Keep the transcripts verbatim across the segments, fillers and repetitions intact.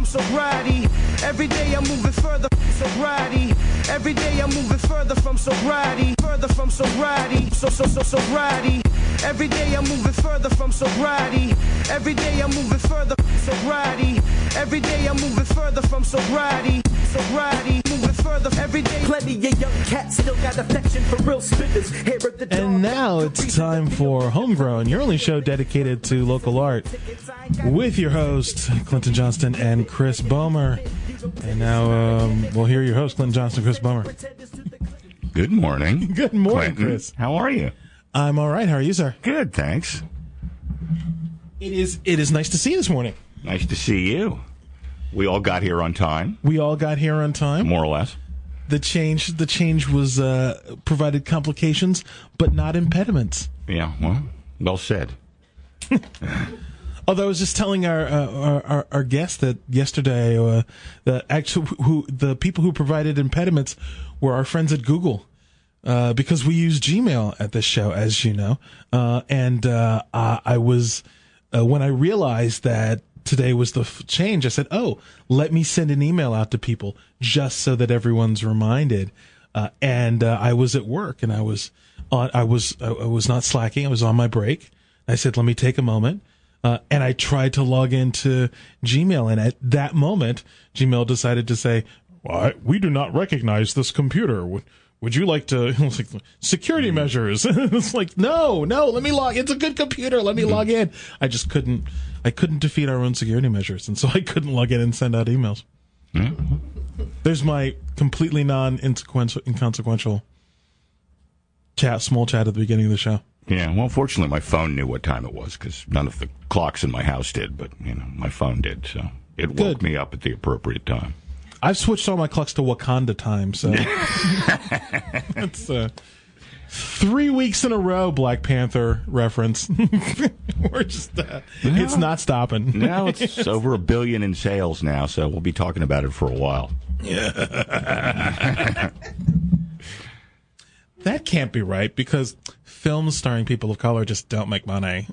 from sobriety. Every day I'm moving further from sobriety. Every day I'm moving further from sobriety. Further from sobriety. So, so, so, sobriety. Every day I'm moving further from sobriety. Every day I'm moving further from sobriety. Every day I'm moving further from sobriety. Sobriety, moving further every day. Plenty of young cats still got affection for real spitters. Hair of the and now it's time for Homegrown, your only show dedicated to local art, with your host Clinton Johnston and Chris Bomer. And now um, we'll hear your host Clinton Johnston, Chris Bomer. Good morning. Good morning, Clinton. Chris. How are you? I'm all right. How are you, sir? Good, thanks. It is. It is nice to see you this morning. Nice to see you. We all got here on time. We all got here on time, more or less. The change, the change was uh, provided complications, but not impediments. Yeah, well, well said. Although I was just telling our uh, our, our, our guest that yesterday, uh, the actual who the people who provided impediments were our friends at Google, uh, because we use Gmail at this show, as you know, uh, and uh, I, I was uh, when I realized that today was the f- change, I said, oh, let me send an email out to people just so that everyone's reminded. Uh, and uh, I was at work, and I was on. I was I was not slacking. I was on my break. I said, let me take a moment. Uh, and I tried to log into Gmail, and at that moment, Gmail decided to say, well, we do not recognize this computer. Would, would you like to, like, security mm. measures? It's like, no, no, let me log, it's a good computer, let me mm. log in. I just couldn't, I couldn't defeat our own security measures, and so I couldn't log in and send out emails. Mm. There's my completely non-inconsequential inconsequential chat, small chat at the beginning of the show. Yeah, well, fortunately, my phone knew what time it was, because none of the clocks in my house did, but, you know, my phone did, so it woke Good. me up at the appropriate time. I've switched all my clocks to Wakanda time, so it's uh, three weeks in a row Black Panther reference. We're just, uh, no. It's not stopping. No, it's over a billion in sales now, so we'll be talking about it for a while. Yeah. That can't be right, because films starring people of color just don't make money.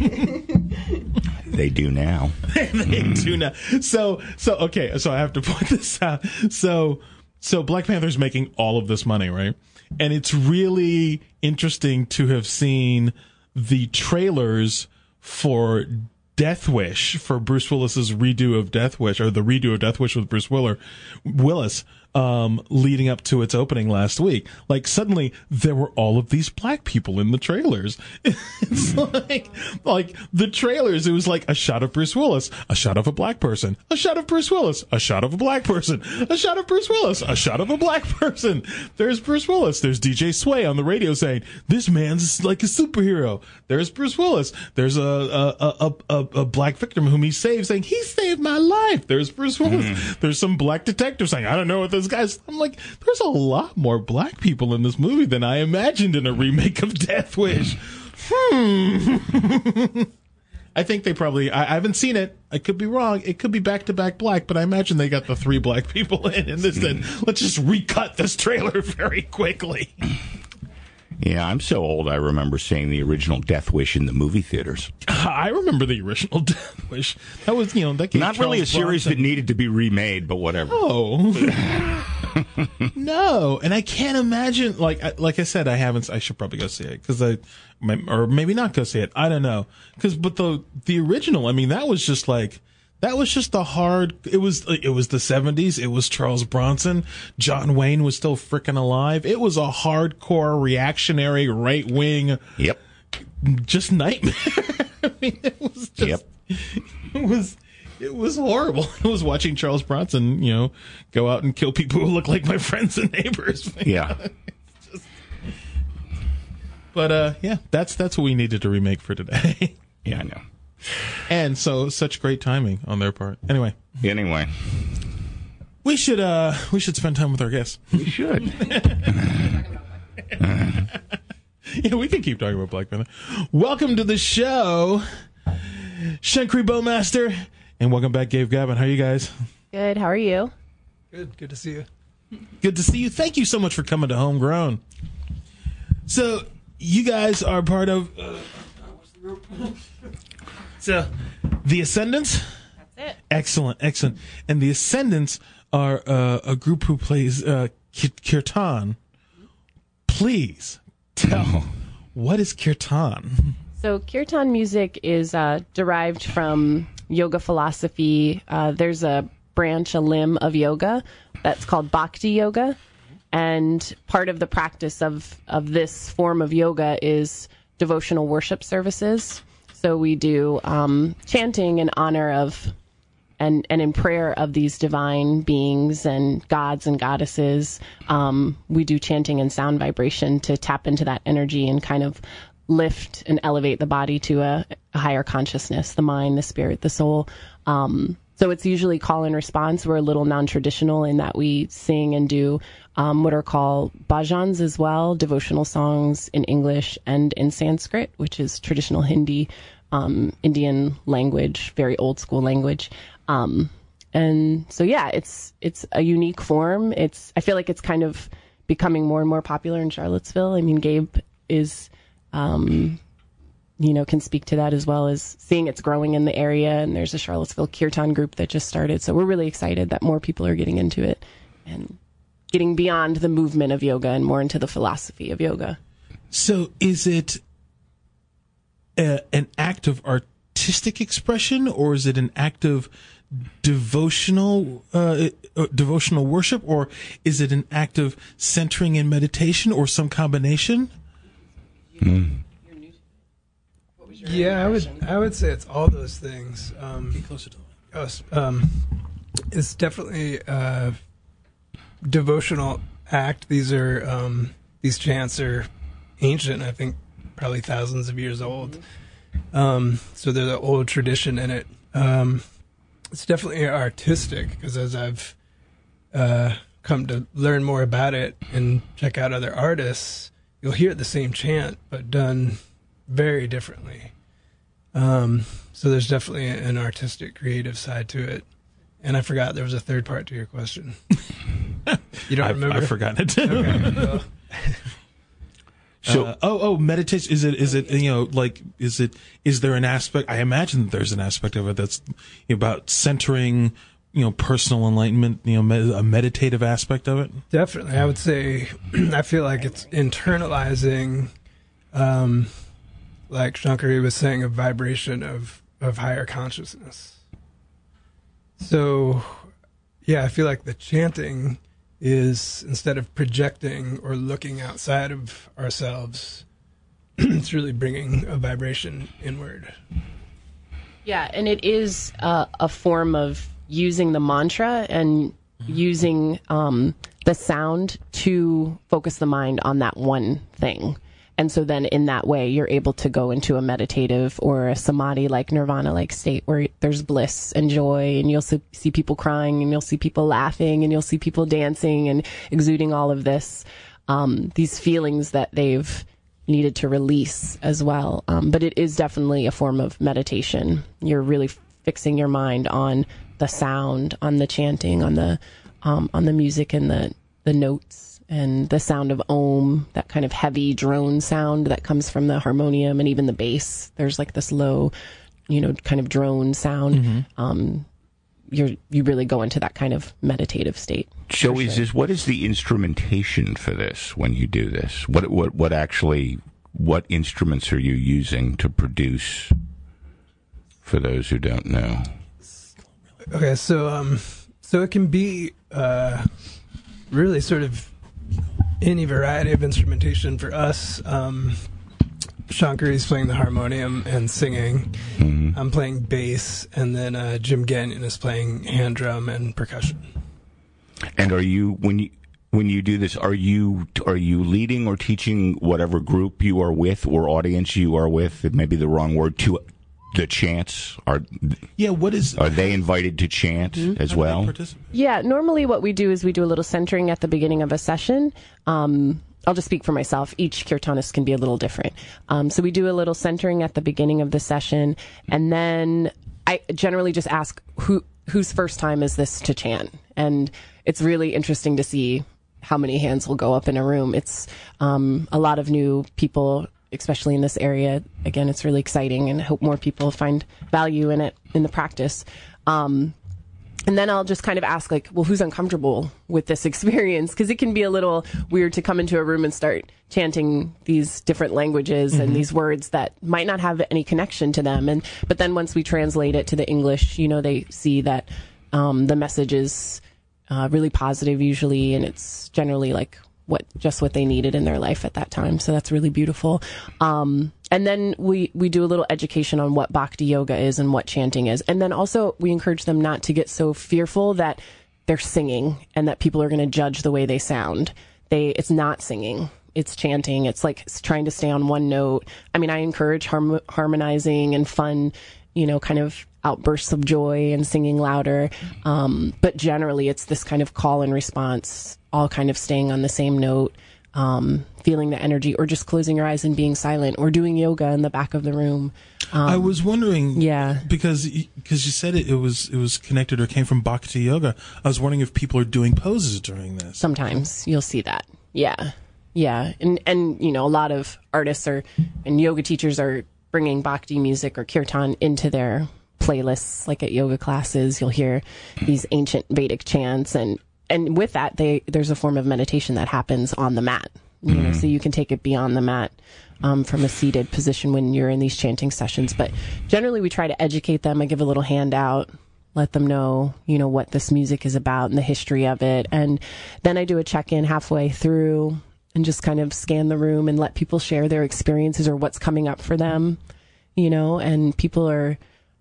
They do now. They mm. do now. So, so okay. So I have to point this out. So, so Black Panther's making all of this money, right? And it's really interesting to have seen the trailers for Death Wish, for Bruce Willis's redo of Death Wish, or the redo of Death Wish with Bruce Willer, Willis. Um, leading up to its opening last week. Like, suddenly there were all of these black people in the trailers. It's like, like the trailers, it was like a shot of Bruce Willis, a shot of a black person, a shot of Bruce Willis, a shot of a black person, a shot of Bruce Willis, a shot of a black person. There's Bruce Willis. There's D J Sway on the radio saying, this man's like a superhero. There's Bruce Willis. There's a, a, a, a, a black victim whom he saved saying, he saved my life. There's Bruce Willis. Mm. There's some black detective saying, I don't know what this guy's. I'm like, there's a lot more black people in this movie than I imagined in a remake of Death Wish. Hmm. I think they probably, I, I haven't seen it. I could be wrong. It could be back to back black, but I imagine they got the three black people in and this then let's just recut this trailer very quickly. Yeah, I'm so old I remember seeing the original Death Wish in the movie theaters. I remember the original Death Wish. That was, you know, that gave Not Charles really a series Bronson. that needed to be remade, but whatever. Oh. No, and I can't imagine, like like I said, I haven't, I should probably go see it, because I, or maybe not go see it, I don't know. Because, but the, the original, I mean, that was just like, that was just a hard, it was, it was the seventies, it was Charles Bronson, John Wayne was still frickin' alive, it was a hardcore, reactionary, right-wing, yep, just nightmare. I mean, it was just, yep. it was, it was horrible. I was watching Charles Bronson, you know, go out and kill people who look like my friends and neighbors. Yeah. Just, but, uh, yeah, that's, that's what we needed to remake for today. Yeah, I know. And so, such great timing on their part. Anyway. Anyway. We should, uh, we should spend time with our guests. We should. Yeah, we can keep talking about Black Panther. Welcome to the show, Shankri Bowmaster, and welcome back, Gabe Gavin. How are you guys? Good. How are you? Good. Good to see you. Good to see you. Thank you so much for coming to Homegrown. So, you guys are part of... Uh, so, The Ascendants? That's it. Excellent, excellent. And the Ascendants are uh, a group who plays uh, kirtan. Please tell, what is kirtan? So kirtan music is uh, derived from yoga philosophy. Uh, there's a branch, a limb of yoga that's called Bhakti Yoga. And part of the practice of, of this form of yoga is devotional worship services. So we do um, chanting in honor of and, and in prayer of these divine beings and gods and goddesses. Um, we do chanting and sound vibration to tap into that energy and kind of lift and elevate the body to a, a higher consciousness, the mind, the spirit, the soul. Um, so it's usually call and response. We're a little non-traditional in that we sing and do um, what are called bhajans as well, devotional songs in English and in Sanskrit, which is traditional Hindi, um, Indian language, very old school language. Um, and so, yeah, it's it's a unique form. It's I feel like it's kind of becoming more and more popular in Charlottesville. I mean, Gabe is... Um, you know, can speak to that as well as seeing it's growing in the area. And there's a Charlottesville Kirtan group that just started. So we're really excited that more people are getting into it and getting beyond the movement of yoga and more into the philosophy of yoga. So is it a, an act of artistic expression, or is it an act of devotional uh, uh, devotional worship, or is it an act of centering and meditation, or some combination? Mm. Yeah, I would I would say it's all those things. Um, Get closer to it. um, it's definitely a devotional act. These are um, these chants are ancient. I think probably thousands of years old. Um, so there's an old tradition in it. Um, it's definitely artistic because as I've uh, come to learn more about it and check out other artists, you'll hear the same chant but done very differently. Um, so there's definitely an artistic, creative side to it. And I forgot there was a third part to your question. You don't I've, remember? I've forgotten it. Okay. Well, So, uh, oh, oh, meditation. Is it, is it, you know, like, is it, is there an aspect? I imagine that there's an aspect of it that's about centering, you know, personal enlightenment, you know, med- a meditative aspect of it. definitely. I would say, I feel like it's internalizing, um, like Shankari was saying, a vibration of, of higher consciousness. So, yeah, I feel like the chanting is, instead of projecting or looking outside of ourselves, it's really bringing a vibration inward. Yeah, and it is uh, a form of using the mantra and using um, the sound to focus the mind on that one thing. And so then in that way, you're able to go into a meditative or a samadhi like nirvana like state where there's bliss and joy, and you'll see, see people crying, and you'll see people laughing, and you'll see people dancing and exuding all of this, um, these feelings that they've needed to release as well. Um, but it is definitely a form of meditation. You're really fixing your mind on the sound, on the chanting, on the um, on the music and the, the notes. And the sound of Om, that kind of heavy drone sound that comes from the harmonium and even the bass. There's like this low, you know, kind of drone sound. Mm-hmm. Um, you're, you really go into that kind of meditative state. So is sure. this, what is the instrumentation for this when you do this? What, what, what actually, what instruments are you using to produce, for those who don't know? Okay, so, um, so it can be, uh, really sort of any variety of instrumentation. For us, um, Shankari's playing the harmonium and singing. Mm-hmm. I'm playing bass, and then uh, Jim Gagnon is playing hand drum and percussion. And are you, when you when you do this, are you are you leading or teaching whatever group you are with or audience you are with? It may be the wrong word, to the chants. Are yeah, what is are they invited to chant mm-hmm. as well? Yeah, normally what we do is we do a little centering at the beginning of a session. Um, I'll just speak for myself. Each kirtanist can be a little different. Um, so we do a little centering at the beginning of the session, and then I generally just ask who whose first time is this to chant, and it's really interesting to see how many hands will go up in a room. It's um, a lot of new people, especially in this area. Again, it's really exciting, and I hope more people find value in it in the practice. Um, and then I'll just kind of ask, like, well, who's uncomfortable with this experience? Because it can be a little weird to come into a room and start chanting these different languages mm-hmm. and these words that might not have any connection to them. And but then once we translate it to the English, you know, they see that um, the message is uh, really positive usually, and it's generally like what just what they needed in their life at that time. So that's really beautiful. Um, and then we, we do a little education on what Bhakti Yoga is and what chanting is. And then also we encourage them not to get so fearful that they're singing and that people are going to judge the way they sound. They, it's not singing. It's chanting. It's like trying to stay on one note. I mean, I encourage harm- harmonizing and fun, you know, kind of outbursts of joy and singing louder. Um, but generally it's this kind of call and response, all kind of staying on the same note, um, feeling the energy, or just closing your eyes and being silent, or doing yoga in the back of the room. Um, I was wondering, yeah, because because you said it, it was it was connected or came from Bhakti Yoga. I was wondering if people are doing poses during this. Sometimes you'll see that, yeah, yeah, and and you know, a lot of artists are and yoga teachers are bringing Bhakti music or kirtan into their playlists. Like at yoga classes, you'll hear these ancient Vedic chants, and and with that, they there's a form of meditation that happens on the mat. You know, so you can take it beyond the mat um, from a seated position when you're in these chanting sessions. But generally, we try to educate them. I give a little handout, let them know, you know, what this music is about and the history of it. And then I do a check-in halfway through and just kind of scan the room and let people share their experiences or what's coming up for them, you know, and people are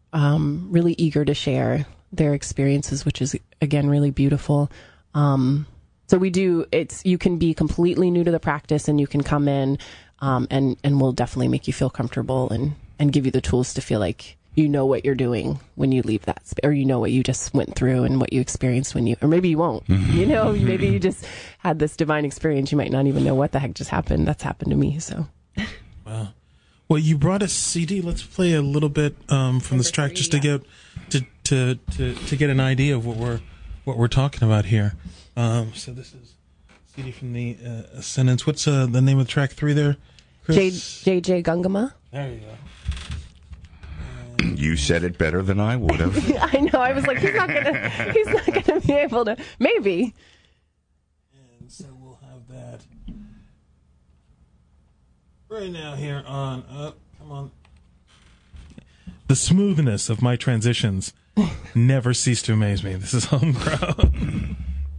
um, really eager to share their experiences, which is, again, really beautiful. Um So we do, it's, you can be completely new to the practice and you can come in, um, and, and we'll definitely make you feel comfortable and, and give you the tools to feel like you know what you're doing when you leave that, sp- or you know what you just went through and what you experienced when you, or maybe you won't, you know, maybe you just had this divine experience. You might not even know what the heck just happened. That's happened to me, so. Wow. Well, you brought a C D. Let's play a little bit, um, from this track just to get, to, to, to, to get an idea of what we're, what we're talking about here. Um, so this is C D from the uh, Ascendance. What's uh, the name of the track three there, Chris? J J Gangama. There you go. You said it better than I would have. I know. I was like, he's not gonna, he's not gonna be able to. Maybe. And so we'll have that right now here on. Uh, come on. The smoothness of my transitions never cease to amaze me. This is Homegrown.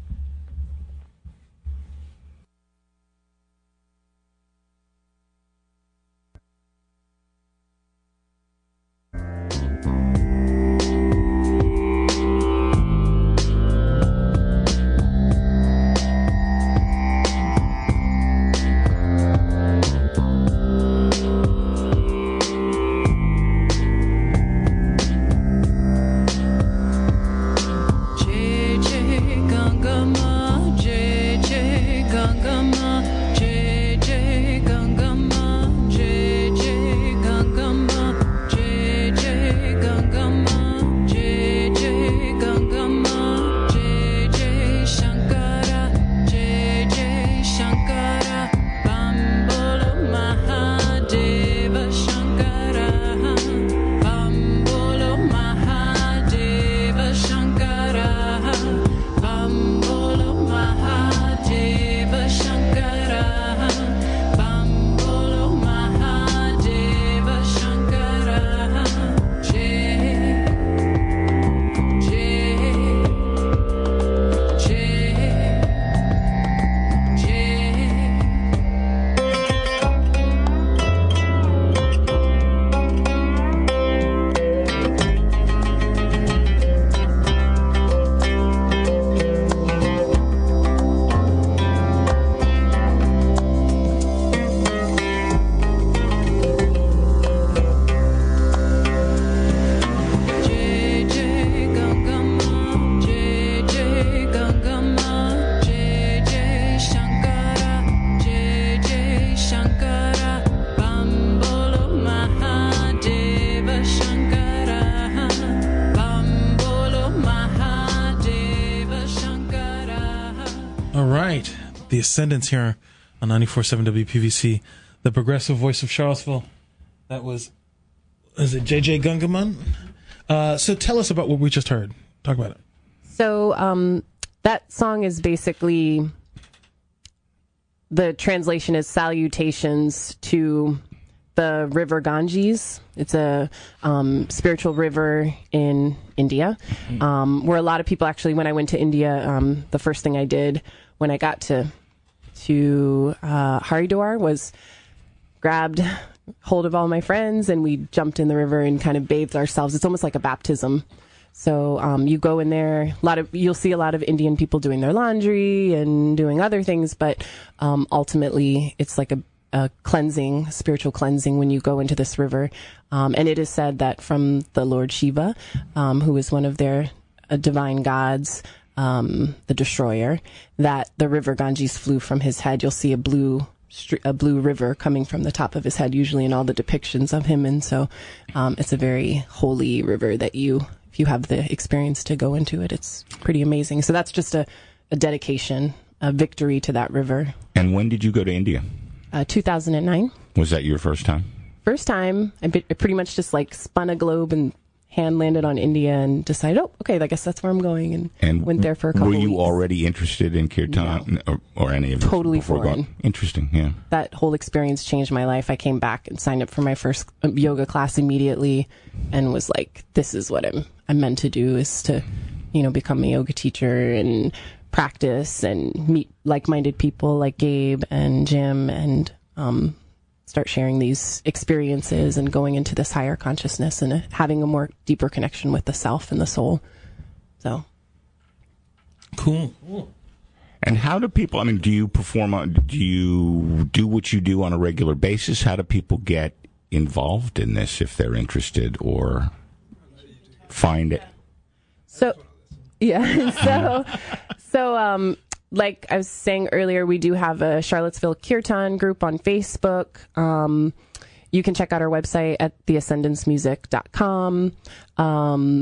The Ascendance here on ninety-four point seven W P V C, the progressive voice of Charlottesville. That was, is it J J Gungaman? Uh, so tell us about what we just heard. Talk about it. So um, that song is basically, the translation is salutations to the river Ganges. It's a um, spiritual river in India, um, where a lot of people actually, when I went to India, um, the first thing I did when I got to to uh, Haridwar was grabbed hold of all my friends and we jumped in the river and kind of bathed ourselves. It's almost like a baptism. So um, you go in there, a lot of you'll see a lot of Indian people doing their laundry and doing other things, but um, ultimately it's like a, a cleansing, spiritual cleansing when you go into this river. Um, and it is said that from the Lord Shiva, um, who is one of their uh, divine gods, um, the destroyer, that the river Ganges flew from his head. You'll see a blue a blue river coming from the top of his head, usually in all the depictions of him. And so um, it's a very holy river that you, if you have the experience to go into it, it's pretty amazing. So that's just a, a dedication, a victory to that river. And when did you go to India? Uh, two thousand nine. Was that your first time? First time. I pretty much just like spun a globe and hand landed on India and decided, oh, okay, I guess that's where I'm going, and, and went there for a couple of weeks. Were you weeks. already interested in kirtan No. or, or any of it? Totally before foreign. going? Interesting, yeah. That whole experience changed my life. I came back and signed up for my first yoga class immediately and was like, this is what I'm, I'm meant to do, is to, you know, become a yoga teacher and practice and meet like-minded people like Gabe and Jim and um, start sharing these experiences and going into this higher consciousness and uh, having a more deeper connection with the self and the soul. So. Cool. Cool. And how do people, I mean, do you perform, on, do you do what you do on a regular basis? How do people get involved in this if they're interested or find it? So, yeah, so, so, um, like I was saying earlier, we do have a Charlottesville Kirtan group on Facebook. Um, you can check out our website at the ascendance music dot com. Um,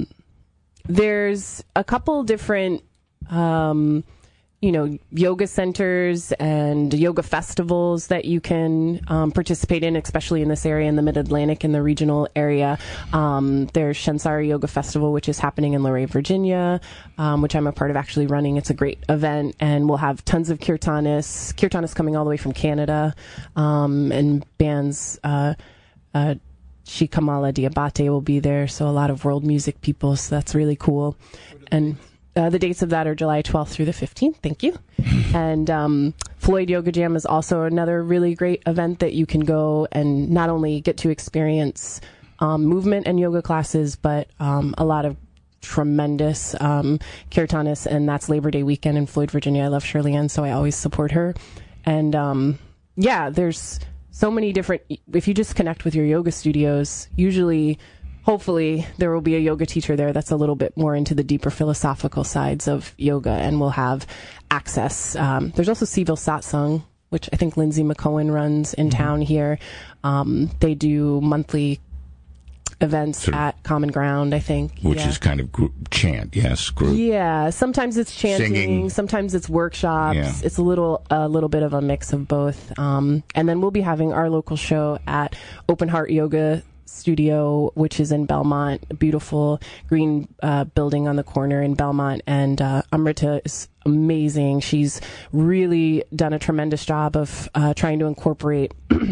there's a couple different, um, you know, yoga centers and yoga festivals that you can um, participate in, especially in this area, in the Mid-Atlantic, in the regional area. Um, there's Shansari Yoga Festival, which is happening in Luray, Virginia, um, which I'm a part of actually running. It's a great event, and we'll have tons of kirtanists. Kirtanists coming all the way from Canada, um, and bands, uh, uh, Shikamala Diabate will be there, so a lot of world music people, so that's really cool. And Uh, the dates of that are July twelfth through the fifteenth. Thank you. And um, Floyd Yoga Jam is also another really great event that you can go and not only get to experience um, movement and yoga classes, but um, a lot of tremendous um, kirtanists. And that's Labor Day weekend in Floyd, Virginia. I love Shirley Ann, so I always support her. And um, yeah, there's so many different, if you just connect with your yoga studios, usually hopefully there will be a yoga teacher there that's a little bit more into the deeper philosophical sides of yoga, and we'll have access. Um, there's also Seville Satsang, which I think Lindsay McCohen runs in Mm-hmm. town here. Um, they do monthly events Sort of, at Common Ground, I think. Which yeah. is kind of group chant, yes, group. Yeah, sometimes it's chanting, Singing. sometimes it's workshops. Yeah. It's a little a little bit of a mix of both. Um, and then we'll be having our local show at Open Heart Yoga Studio, which is in Belmont, a beautiful green uh, building on the corner in Belmont. And uh, Amrita is amazing. She's really done a tremendous job of uh, trying to incorporate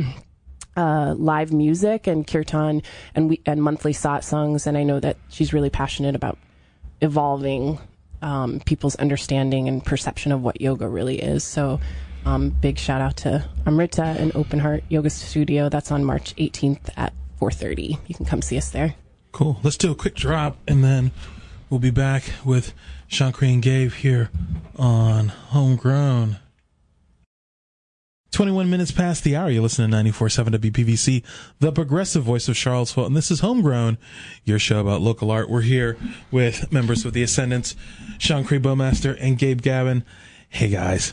uh, live music and kirtan and we, and monthly satsangs. And I know that she's really passionate about evolving um, people's understanding and perception of what yoga really is. So um, big shout out to Amrita and Open Heart Yoga Studio. That's on March eighteenth at four thirty. You can come see us there. Cool. Let's do a quick drop, and then we'll be back with Shankri and Gabe here on Homegrown. twenty-one minutes past the hour. You're listening to ninety-four point seven W P V C, the progressive voice of Charlottesville, and this is Homegrown, your show about local art. We're here with members of the Ascendants, Shankri Bowmaster and Gabe Gavin. Hey, guys.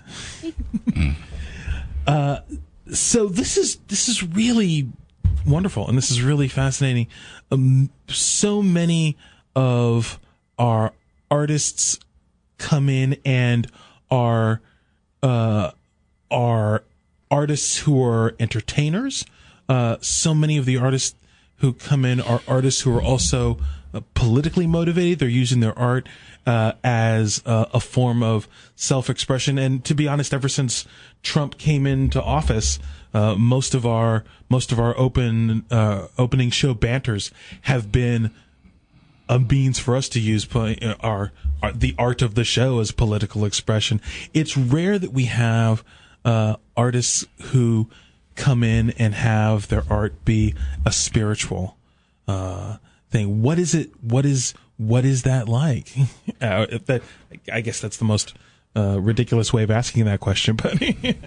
uh, so this is this is really wonderful, and this is really fascinating. Um, so many of our artists come in and are uh, are artists who are entertainers. Uh, so many of the artists who come in are artists who are also uh, politically motivated. They're using their art uh, as uh, a form of self-expression. And to be honest, ever since Trump came into office, uh, most of our most of our open uh, opening show banters have been a means for us to use our, our the art of the show as political expression. It's rare that we have uh, artists who come in and have their art be a spiritual uh, thing. What is it? What is what is that like? uh, if that, I guess that's the most uh, ridiculous way of asking that question. But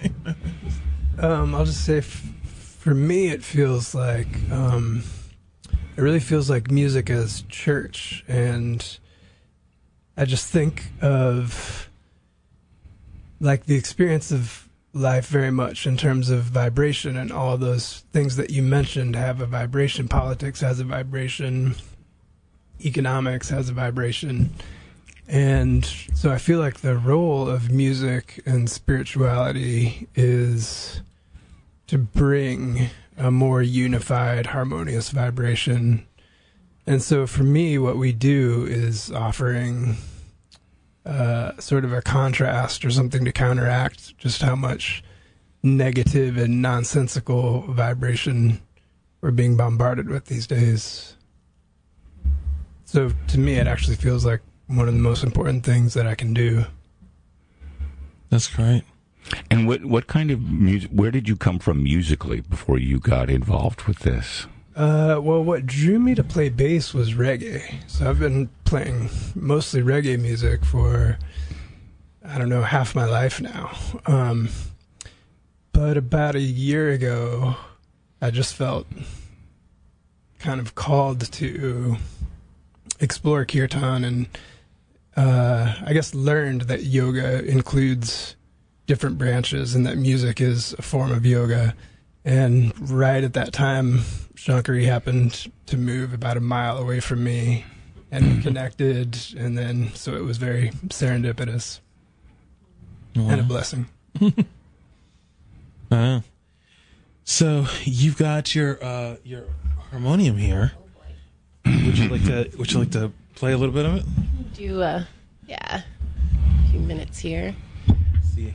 um, I'll just say, f- for me, it feels like. Um, It really feels like music as church, and I just think of like the experience of life very much in terms of vibration, and all those things that you mentioned have a vibration. Politics has a vibration, economics has a vibration, and so I feel like the role of music and spirituality is to bring a more unified, harmonious vibration. And so for me, what we do is offering uh, sort of a contrast or something to counteract just how much negative and nonsensical vibration we're being bombarded with these days. So to me, it actually feels like one of the most important things that I can do. That's great. And what what kind of music? Where did you come from musically before you got involved with this? Uh, well, what drew me to play bass was reggae. So I've been playing mostly reggae music for, I don't know, half my life now. Um, but about a year ago, I just felt kind of called to explore kirtan, and uh, I guess learned that yoga includes different branches and that music is a form of yoga. And right at that time, Shankari happened to move about a mile away from me, and we connected, and then so it was very serendipitous. Wow. And a blessing. uh, so you've got your uh, your harmonium here. Would you like to Would you like to play a little bit of it? Do uh, yeah, a few minutes here. Let's see.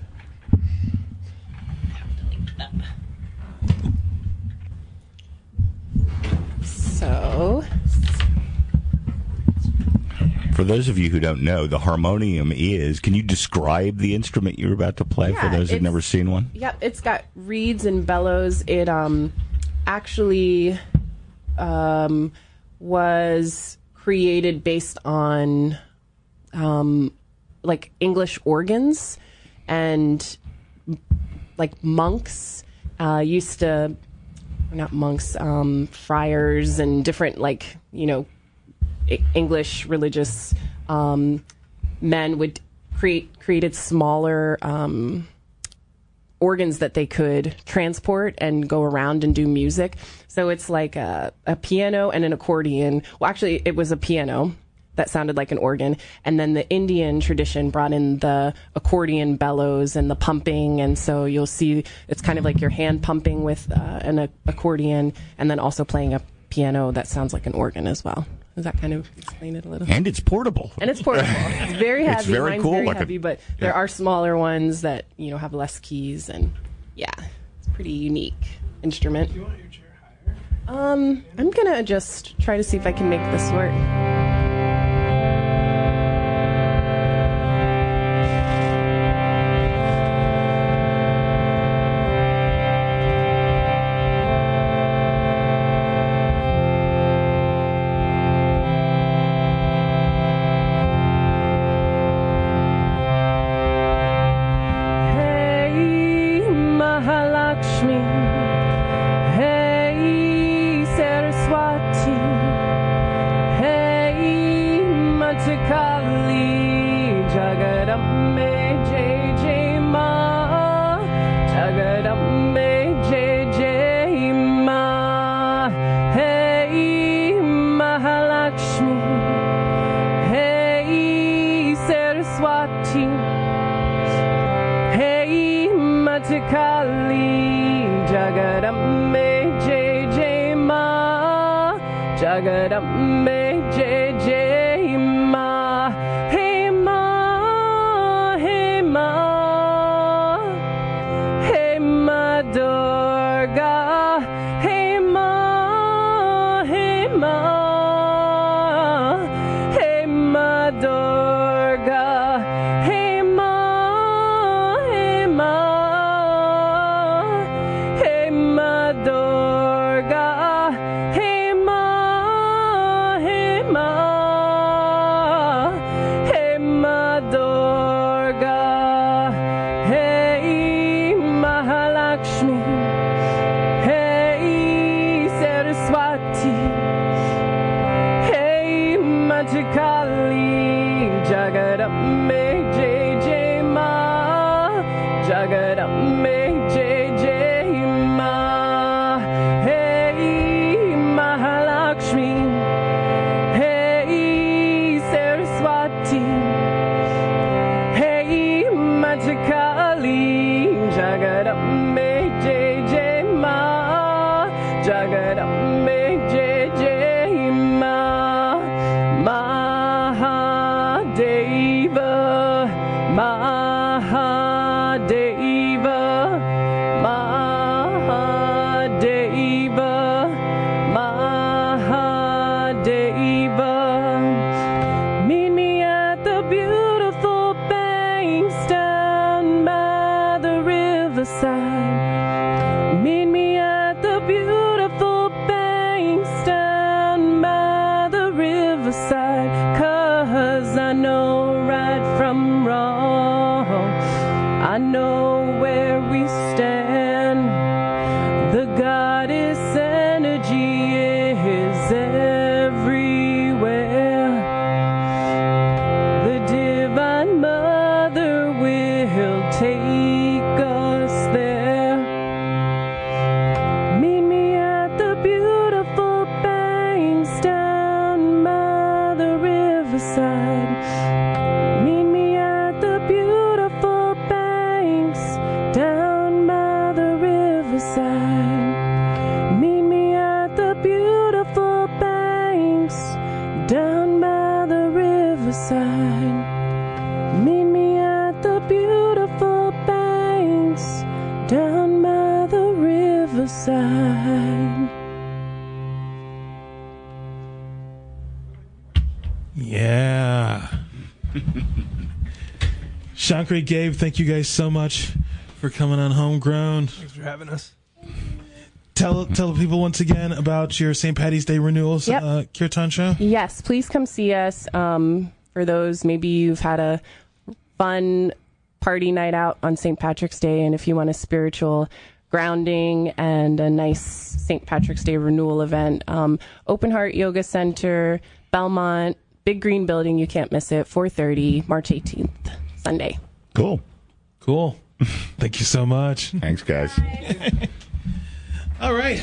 So, for those of you who don't know, the harmonium is, can you describe the instrument you're about to play yeah, for those who've never seen one? Yep, it's got reeds and bellows. It um actually um was created based on um like English organs, and like monks uh, used to. Not monks, um, friars, and different, like, you know, I- English religious um, men would create created smaller um, organs that they could transport and go around and do music. So it's like a, a piano and an accordion. Well, actually, it was a piano that sounded like an organ, and then the Indian tradition brought in the accordion bellows and the pumping, and so you'll see it's kind of like your hand pumping with uh, an a- accordion, and then also playing a piano that sounds like an organ as well. Does that kind of explain it a little? And it's portable. And it's portable. It's very heavy. It's very Mine's cool very looking. heavy, but Yeah. there are smaller ones that, you know, have less keys, and yeah, it's a pretty unique instrument. Do you want your chair higher? Um, I'm gonna just try to see if I can make this work. Jagadambe, Jai J J Ma. Hey Ma, hey Ma, hey Ma Durga. Hey Ma, hey Ma, hey Ma Durga. Hey Ma, hey Ma, hey Ma Durga. Hey Ma, hey Ma, hey Ma Durga. Hey Mahalakshmi. Hey Saraswati. Hey Majikali. Jagadambe J J Ma. Jagadambe J J Ma. Hey Mahalakshmi. Hey Saraswati. Hey Majikali. Jagadambe J J Ma. Jagadambe J J Ma. Mahadeva. Mahadeva. Mahadeva. Mahadeva. Meet me at the beautiful banks down by the riverside. Meet me at the beautiful banks down by the riverside. 'Cause I know right from wrong. I know where we stand. The goddess energy is everywhere. The divine mother will take us there. Meet me at the beautiful banks down by the riverside. Meet me at the beautiful banks down by the riverside. Meet me at the beautiful banks down by the riverside. Meet me at the beautiful banks down by the riverside. Yeah. Shankari, Gabe, thank you guys so much for coming on Homegrown. Thanks for having us. Tell tell people once again about your Saint Patty's Day renewals Yep. uh, kirtan show. Yes, please come see us. Um, for those, maybe you've had a fun party night out on Saint Patrick's Day, and if you want a spiritual grounding and a nice Saint Patrick's Day renewal event, um, Open Heart Yoga Center, Belmont, Big Green Building, you can't miss it, four thirty, March eighteenth, Sunday. Cool. Cool. Thank you so much. Thanks, guys. All right.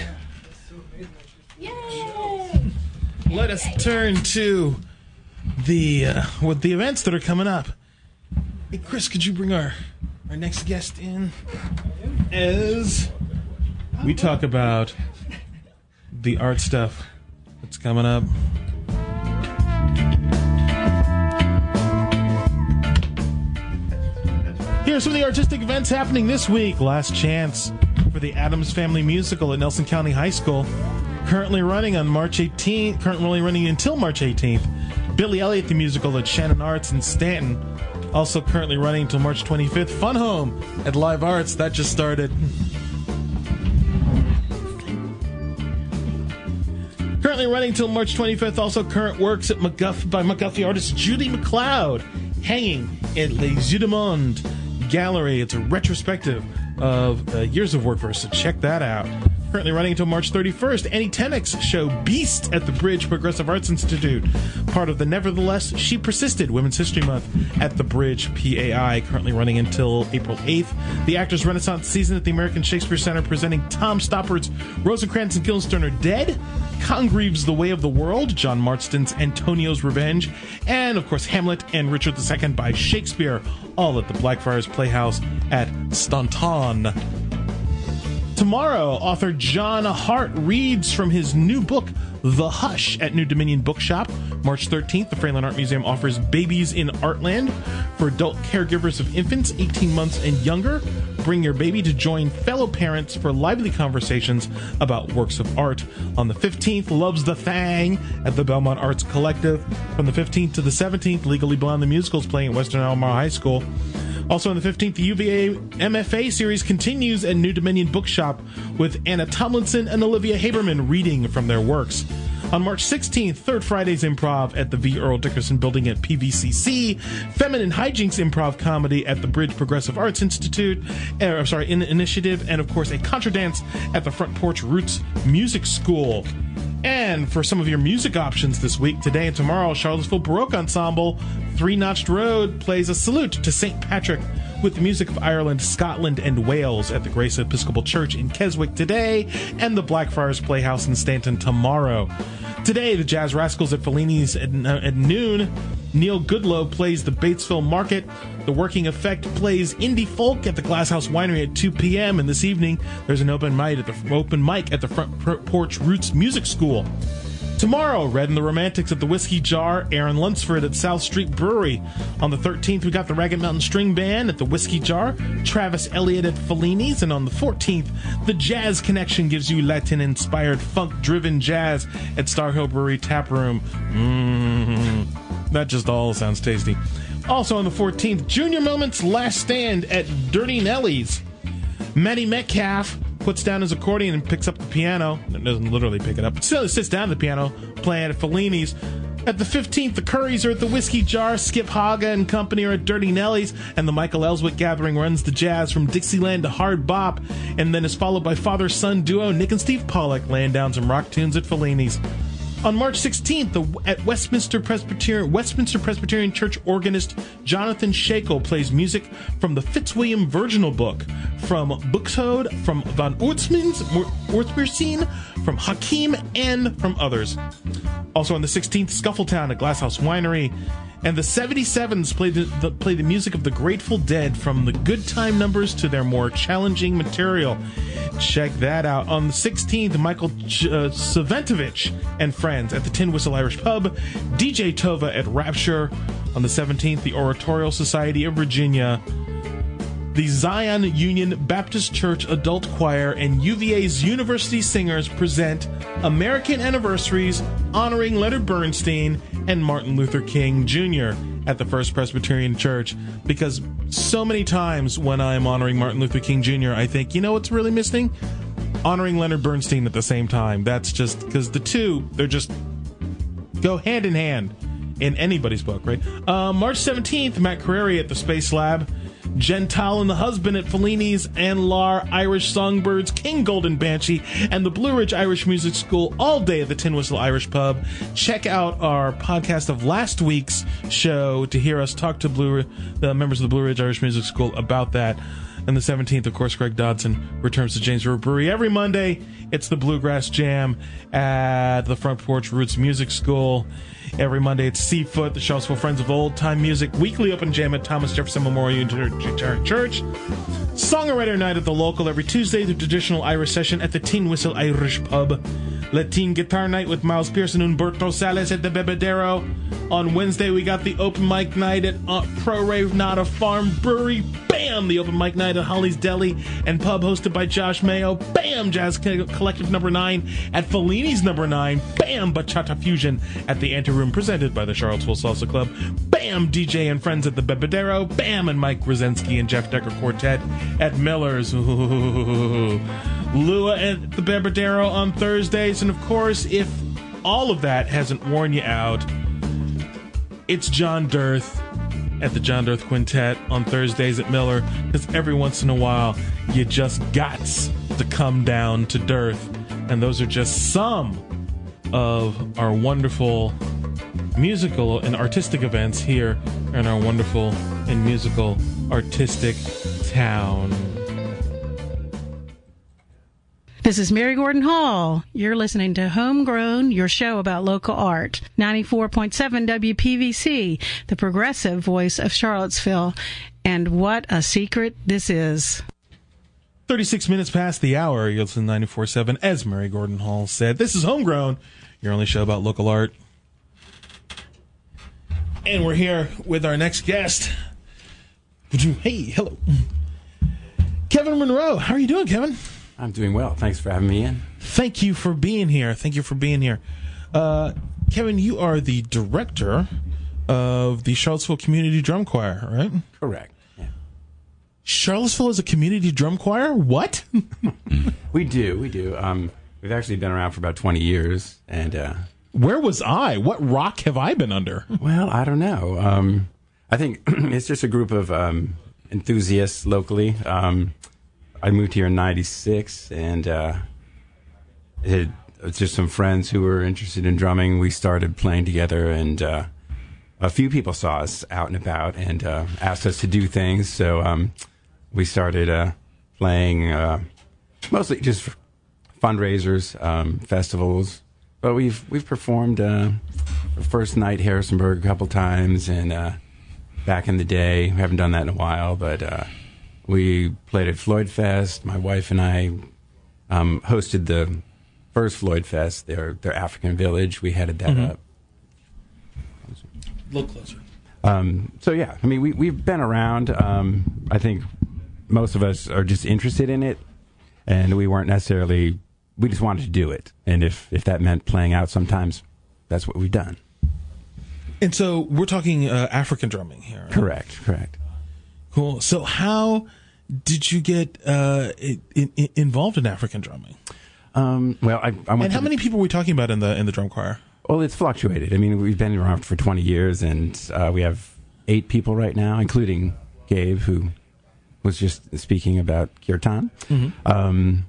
Let us turn to the uh, with the events that are coming up. Hey, Chris, could you bring our our next guest in as we talk about the art stuff that's coming up? Here are some of the artistic events happening this week. Last chance for the Addams Family musical at Nelson County High School. Currently running on March eighteenth. Currently running until March eighteenth. Billy Elliot the musical at Shannon Arts in Stanton. Also currently running until March twenty-fifth. Fun Home at Live Arts. That just started. Currently running until March twenty-fifth. Also current works at McGuff by McGuffey artist Judy McLeod. Hanging at Les Yeux du Monde Gallery. It's a retrospective of uh, years of work for us, so check that out. Currently running until March thirty-first, Annie Tennick's show Beast at the Bridge Progressive Arts Institute. Part of the Nevertheless, She Persisted Women's History Month at the Bridge P A I. Currently running until April eighth. The Actors Renaissance season at the American Shakespeare Center presenting Tom Stoppard's Rosencrantz and Guildenstern Are Dead, Congreve's The Way of the World, John Marston's Antonio's Revenge, and of course Hamlet and Richard the Second by Shakespeare, all at the Blackfriars Playhouse at Staunton. Tomorrow, author John Hart reads from his new book, The Hush at New Dominion Bookshop. March thirteenth, the Franklin Art Museum offers Babies in Artland for adult caregivers of infants eighteen months and younger. Bring your baby to join fellow parents for lively conversations about works of art. On the fifteenth, Loves the Thang at the Belmont Arts Collective. From the fifteenth to the seventeenth, Legally Blonde the Musical is playing at Western Albemarle High School. Also on the fifteenth, the U V A M F A series continues at New Dominion Bookshop with Anna Tomlinson and Olivia Haberman reading from their works. On March sixteenth, Third Fridays Improv at the V. Earl Dickerson Building at P V C C, Feminine Hijinks Improv Comedy at the Bridge Progressive Arts Institute, er, sorry, in Initiative, and of course a contra dance at the Front Porch Roots Music School. And for some of your music options this week, today and tomorrow, Charlottesville Baroque Ensemble, Three Notched Road, plays a salute to Saint Patrick with the music of Ireland, Scotland, and Wales at the Grace Episcopal Church in Keswick today, and the Blackfriars Playhouse in Stanton tomorrow. Today, the Jazz Rascals at Fellini's at, uh, at noon. Neil Goodloe plays the Batesville Market. The Working Effect plays indie folk at the Glasshouse Winery at two p.m. And this evening, there's an open mic at the open mic at the Front Porch Roots Music School. Tomorrow, Red and the Romantics at the Whiskey Jar, Aaron Lunsford at South Street Brewery. On the thirteenth, we got the Ragged Mountain String Band at the Whiskey Jar, Travis Elliott at Fellini's, and on the fourteenth, the Jazz Connection gives you Latin-inspired, funk-driven jazz at Star Hill Brewery Tap Room. Mmm, that just all sounds tasty. Also on the fourteenth, Junior Moments Last Stand at Dirty Nelly's. Maddie Metcalf puts down his accordion and picks up the piano. It doesn't literally pick it up, but still sits down at the piano, playing at Fellini's. At the fifteenth, the Currys are at the Whiskey Jar, Skip Haga and company are at Dirty Nelly's, and the Michael Ellswick Gathering runs the jazz from Dixieland to Hard Bop, and then is followed by father-son duo Nick and Steve Pollock laying down some rock tunes at Fellini's. On March sixteenth, the, at Westminster Presbyterian, Westminster Presbyterian Church organist Jonathan Shakel plays music from the Fitzwilliam Virginal Book, from Buxtehude, from Van Oortsmans, Oortsmeersien, from Hakim, and from others. Also on the sixteenth, Scuffletown at Glasshouse Winery. And the seventy-sevens play the, the, play the music of the Grateful Dead from the good time numbers to their more challenging material. Check that out. On the sixteenth, Michael Ch- uh, Saventovich and friends at the Tin Whistle Irish Pub, D J Tova at Rapture. On the seventeenth, the Oratorial Society of Virginia, the Zion Union Baptist Church Adult Choir, and U V A's University Singers present American Anniversaries honoring Leonard Bernstein and Martin Luther King Junior at the First Presbyterian Church. Because so many times when I'm honoring Martin Luther King Junior, I think, you know what's really missing? Honoring Leonard Bernstein at the same time. That's just because the two, they're just go hand in hand in anybody's book, right? Uh, March seventeenth, Matt Carreri at the Space Lab, Gentile and the Husband at Fellini's, and Lar Irish Songbirds, King Golden Banshee, and the Blue Ridge Irish Music School all day at the Tin Whistle Irish Pub. Check out our podcast of last week's show to hear us talk to Blue, the members of the Blue Ridge Irish Music School about that. And the seventeenth, of course, Greg Dodson returns to James River Brewery every Monday. It's the Bluegrass Jam at the Front Porch Roots Music School. Every Monday, it's Seafoot, the Charlottesville Friends of Old Time Music weekly open jam at Thomas Jefferson Memorial Church. Songwriter Night at the local every Tuesday, the traditional Irish session at the Tin Whistle Irish Pub. Latin Guitar Night with Miles Pearson and Umberto Salas at the Bebedero. On Wednesday, we got the open mic night at uh, Pro Rave Nada Farm Brewery. Bam! The open mic night at Holly's Deli and Pub hosted by Josh Mayo. Bam! Jazz Collective number nine at Fellini's number nine. Bam! Bachata Fusion at the Anteroom presented by the Charlottesville Salsa Club. Bam! D J and Friends at the Bebedero. Bam! And Mike Brzezinski and Jeff Decker Quartet at Miller's. Ooh. Lua at the Bebedero on Thursdays. And of course, if all of that hasn't worn you out, it's John Dirth at the John Dirth Quintet on Thursdays at Miller, because every once in a while you just gots to come down to Dirth. And those are just some of our wonderful musical and artistic events here in our wonderful and musical artistic town. This is Mary Gordon Hall. You're listening to Homegrown, your show about local art. ninety-four point seven W P V C, the progressive voice of Charlottesville. And what a secret this is. thirty-six minutes past the hour. You're listening to ninety-four point seven, as Mary Gordon Hall said. This is Homegrown, your only show about local art. And we're here with our next guest. Hey, hello. Kevin Monroe. How are you doing, Kevin? I'm doing well. Thanks for having me in. Thank you for being here. Thank you for being here. Uh, Kevin, you are the director of the Charlottesville Community Drum Choir, right? Correct. Yeah. Charlottesville is a community drum choir? What? We do. We do. Um, we've actually been around for about twenty years. And uh, where was I? What rock have I been under? Well, I don't know. Um, I think it's just a group of um, enthusiasts locally. Um, I moved here in ninety-six, and uh, it, it was just some friends who were interested in drumming. We started playing together, and uh, a few people saw us out and about and uh, asked us to do things. So um, we started uh, playing uh, mostly just fundraisers, um, festivals. But we've we've performed uh, First Night Harrisonburg a couple times, and uh, back in the day, we haven't done that in a while, but. Uh, We played at Floyd Fest. My wife and I um, hosted the first Floyd Fest, their their African village. We headed that mm-hmm. up. A little closer. Um, so, yeah, I mean, we, we've been around. Um, I think most of us are just interested in it, and we weren't necessarily, we just wanted to do it. And if, if that meant playing out sometimes, that's what we've done. And so we're talking uh, African drumming here. Right? Correct, correct. Cool. So how did you get uh, in, in, involved in African drumming? Um, well, I, I went and how many people are we talking about in the in the drum choir? Well, it's fluctuated. I mean, we've been around for twenty years, and uh, we have eight people right now, including Gabe, who was just speaking about kirtan. Mm-hmm. Um,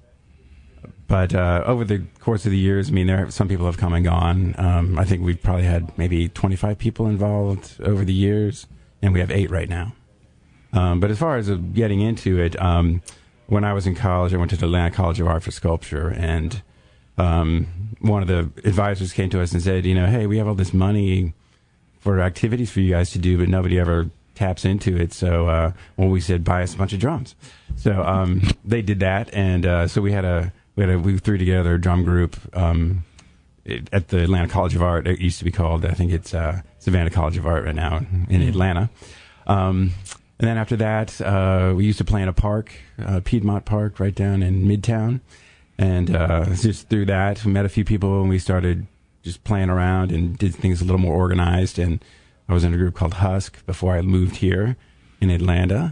but uh, over the course of the years, I mean, there some people have come and gone. Um, I think we've probably had maybe twenty-five people involved over the years, and we have eight right now. Um, but as far as uh, getting into it, um, when I was in college, I went to the Atlanta College of Art for Sculpture, and um, one of the advisors came to us and said, you know, hey, we have all this money for activities for you guys to do, but nobody ever taps into it. So, uh, well, we said, buy us a bunch of drums. So um, they did that, and uh, so we had a we had a we threw together a drum group um, it, at the Atlanta College of Art. It used to be called, I think it's uh, Savannah College of Art right now in Atlanta. Um, And then after that, uh, we used to play in a park, uh, Piedmont Park, right down in Midtown. And uh, just through that, we met a few people, and we started just playing around and did things a little more organized. And I was in a group called Husk before I moved here in Atlanta.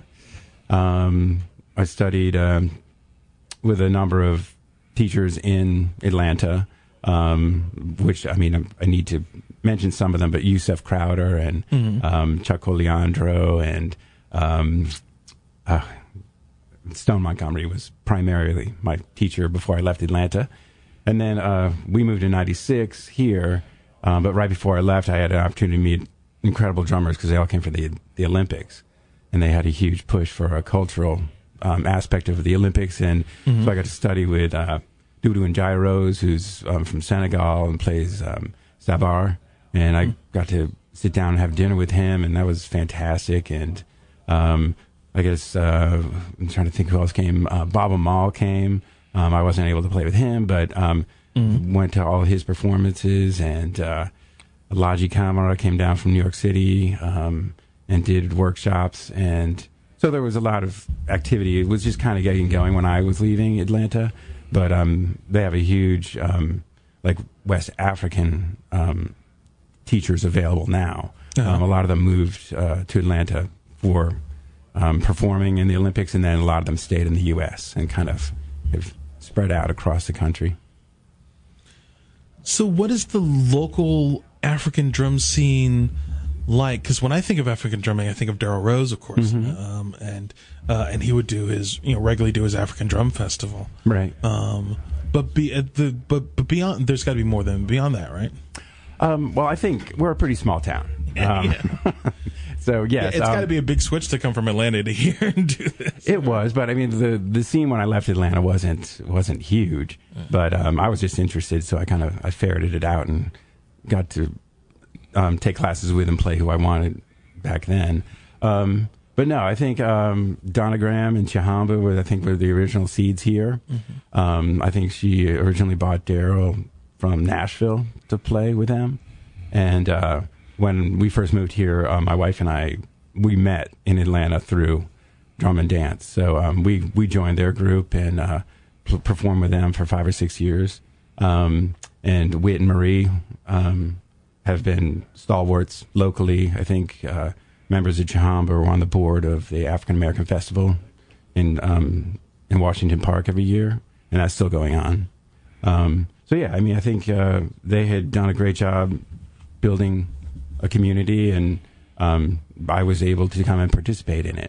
Um, I studied um, with a number of teachers in Atlanta, um, which, I mean, I, I need to mention some of them, but Yusef Crowder and mm-hmm. um, Chuck Oleandro and... Um, uh, Stone Montgomery was primarily my teacher before I left Atlanta. And then uh, we moved in ninety-six here, um, but right before I left, I had an opportunity to meet incredible drummers because they all came from the, the Olympics. And they had a huge push for a cultural um, aspect of the Olympics. And mm-hmm. so I got to study with uh, Doudou Ndiaye-Rose, who's um, from Senegal and plays um, Sabar. And I mm-hmm. got to sit down and have dinner with him, and that was fantastic. And Um, I guess uh, I'm trying to think who else came. Uh, Bob Amal came. Um, I wasn't able to play with him, but um, mm-hmm. went to all his performances. And uh, Laji Kamara came down from New York City um, and did workshops. And so there was a lot of activity. It was just kind of getting going when I was leaving Atlanta. But um, they have a huge, um, like, West African um, teachers available now. Uh-huh. Um, a lot of them moved uh, to Atlanta for um, performing in the Olympics, and then a lot of them stayed in the U S and kind of have spread out across the country. So what is the local African drum scene like? Because when I think of African drumming, I think of Daryl Rose, of course, mm-hmm. um, and uh, and he would do his, you know, regularly do his African Drum Festival. Right. Um, but, be, uh, the, but, but beyond, there's got to be more than beyond that, right? Um, well, I think we're a pretty small town. Um, yeah. So, yes. Yeah, it's um, got to be a big switch to come from Atlanta to here and do this. It was, but I mean, the the scene when I left Atlanta wasn't wasn't huge, mm-hmm. but um, I was just interested, so I kind of I ferreted it out and got to um, take classes with and play who I wanted back then. Um, but no, I think um, Donna Graham and Chihamba were, I think, were the original seeds here. Mm-hmm. Um, I think she originally bought Daryl from Nashville to play with them. And uh, when we first moved here, uh, my wife and I, we met in Atlanta through drum and dance. So um, we, we joined their group and uh, p- performed with them for five or six years. Um, and Whit and Marie um, have been stalwarts locally. I think uh, members of Chahamba were on the board of the African American Festival in um, in Washington Park every year, and that's still going on. Um, so yeah, I mean, I think uh, they had done a great job building a community, and um, I was able to come and participate in it.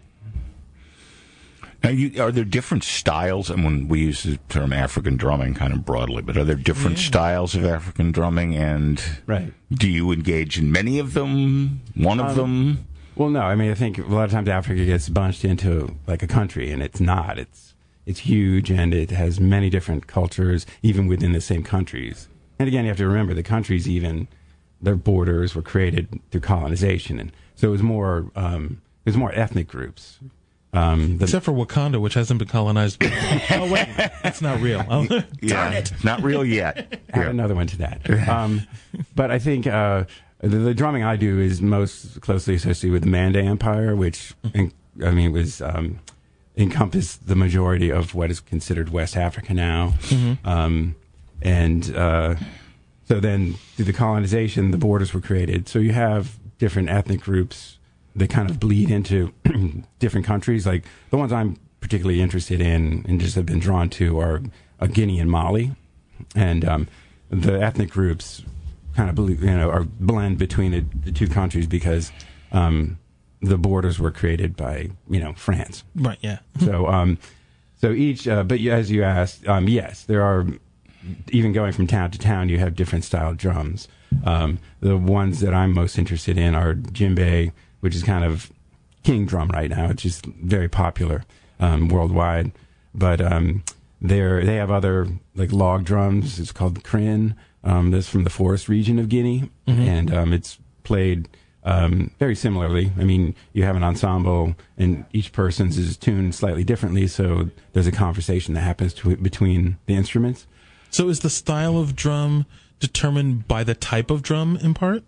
Now, you, are there different styles? And when we use the term African drumming kind of broadly, but are there different yeah. styles of African drumming? And right. do you engage in many of them? One of um, them? Well, no. I mean, I think a lot of times Africa gets bunched into like a country, and it's not. It's it's huge, and it has many different cultures, even within the same countries. And again, you have to remember the countries, even their borders were created through colonization, and so it was more um, it was more ethnic groups. Um, the, Except for Wakanda, which hasn't been colonized. Oh wait, it's not real. Oh, yeah, darn it, not real yet. Add yeah. another one to that. Um, but I think. Uh, The, the drumming I do is most closely associated with the Mande Empire, which, in, I mean, was um, encompassed the majority of what is considered West Africa now. Mm-hmm. Um, and uh, so then through the colonization, the borders were created. So you have different ethnic groups that kind of bleed into different countries. Like the ones I'm particularly interested in and just have been drawn to are uh, Guinea and Mali. And um, the ethnic groups kind of, you know, are blend between the, the two countries because um, the borders were created by, you know, France. Right. Yeah. so, um, so each, uh, but as you asked, um, yes, there are. Even going from town to town, you have different style drums. Um, the ones that I'm most interested in are djembe, which is kind of king drum right now. It's just very popular um, worldwide. But um, they're they have other like log drums. It's called krin. Um, that's from the forest region of Guinea, mm-hmm. and um, it's played um, very similarly. I mean, you have an ensemble, and each person's is tuned slightly differently, so there's a conversation that happens to, between the instruments. So is the style of drum determined by the type of drum in part?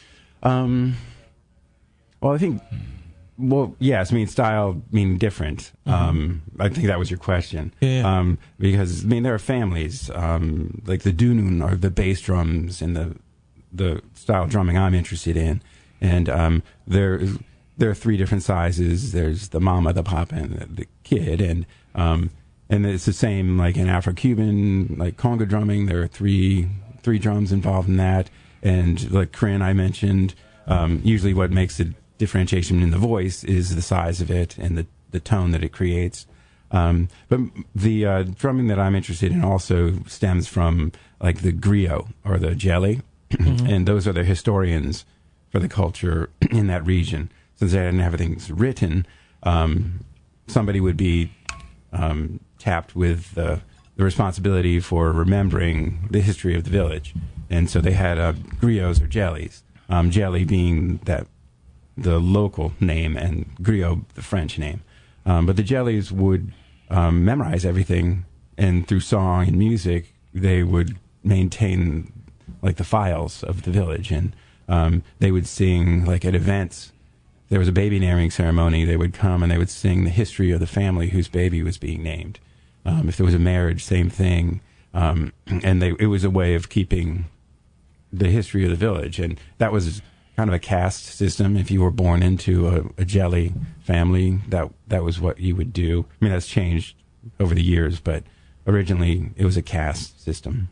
Um, well, I think... Well, yes, I mean, style meaning different. Mm-hmm. Um, I think that was your question. Yeah, yeah. Um, because, I mean, there are families, um, like the dunun are the bass drums and the the style of drumming I'm interested in. And um, there, there are three different sizes. There's the mama, the papa, and the, the kid. And um, and it's the same, like in Afro-Cuban, like conga drumming. There are three three drums involved in that. And like krin I mentioned, um, usually what makes it differentiation in the voice is the size of it and the, the tone that it creates. Um, but the uh, drumming that I'm interested in also stems from like the griot or the jelly, mm-hmm. and those are the historians for the culture in that region. Since they didn't have everything written, um, somebody would be um, tapped with the, the responsibility for remembering the history of the village. And so they had uh, griots or jellies, um, jelly being that the local name and griot the French name. Um, but the jellies would um, memorize everything, and through song and music, they would maintain like the files of the village, and um, they would sing like at events. There was a baby naming ceremony. They would come and they would sing the history of the family whose baby was being named. Um, if there was a marriage, same thing. Um, and they, it was a way of keeping the history of the village, and that was kind of a caste system. If you were born into a, a jelly family, that that was what you would do. I mean, that's changed over the years, but originally it was a caste system.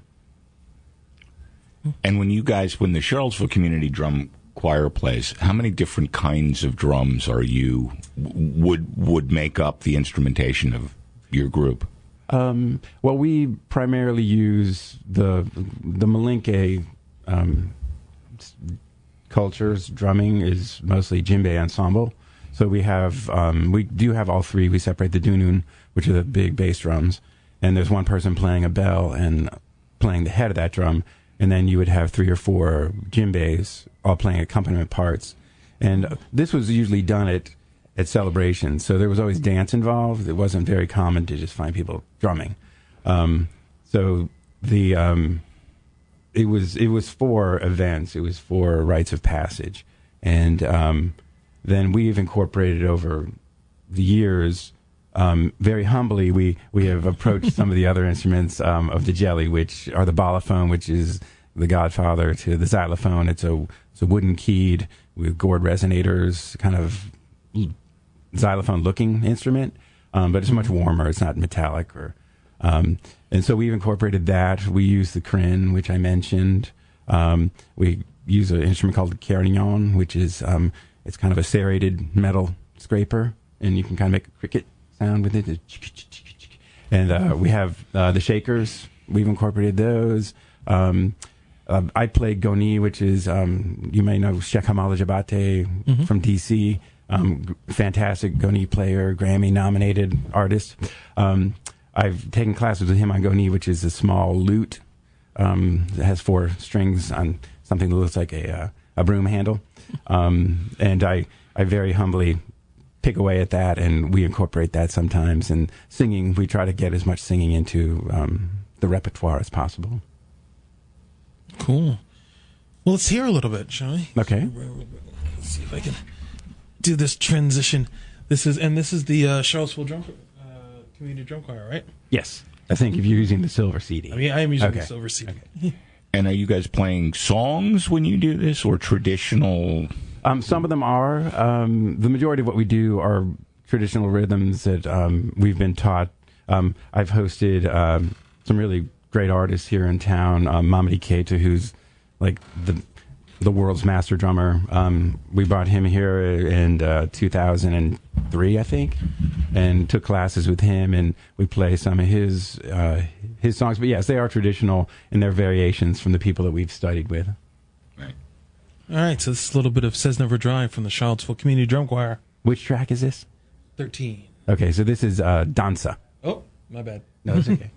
And when you guys, when the Charlottesville Community Drum Choir plays, how many different kinds of drums are you would would make up the instrumentation of your group? Um, well, we primarily use the the Malinke um, cultures. Drumming is mostly djembe ensemble. So we have, um, we do have all three. We separate the dunun, which are the big bass drums, and there's one person playing a bell and playing the head of that drum, and then you would have three or four djembes all playing accompaniment parts. And this was usually done at, at celebrations, so there was always dance involved. It wasn't very common to just find people drumming. Um, so the... Um, it was it was for events. It was for rites of passage, and um, then we've incorporated over the years. Um, very humbly, we we have approached some of the other instruments um, of the jelly, which are the bolophone, which is the godfather to the xylophone. It's a it's a wooden keyed with gourd resonators, kind of xylophone-looking instrument, um, but it's much warmer. It's not metallic, or um, and so we've incorporated that. We use the crin, which I mentioned. Um, we use an instrument called the carignon, which is um, it's kind of a serrated metal scraper, and you can kind of make a cricket sound with it. And uh, we have uh, the shakers. We've incorporated those. Um, uh, I play goni, which is um, you may know Sheikh Hamal Jabate mm-hmm. from D C. Um, fantastic goni player, Grammy nominated artist. Um, I've taken classes with him on goni, which is a small lute um, that has four strings on something that looks like a uh, a broom handle. Um, and I I very humbly pick away at that, and we incorporate that sometimes. And singing, we try to get as much singing into um, the repertoire as possible. Cool. Well, let's hear a little bit, shall we? Okay. Let's see if I can do this transition. This is and this is the uh, Charlottesville Drum uh, Community Drum Choir, right? Yes. I think if you're using the silver C D. I mean, I am using okay. the silver C D. Okay. And are you guys playing songs when you do this, or traditional? Um, some of them are. Um, the majority of what we do are traditional rhythms that um, we've been taught. Um, I've hosted um, some really great artists here in town. Um, Mamadi Keita, who's like the the world's master drummer. Um, we brought him here in uh, two thousand three, I think, and took classes with him, and we play some of his uh, his songs. But yes, they are traditional, and they're variations from the people that we've studied with. Right. All right, so this is a little bit of Says Never Dry from the Charlottesville Community Drum Choir. Which track is this? thirteen. Okay, so this is uh, Danza. Oh, my bad. No, it's okay.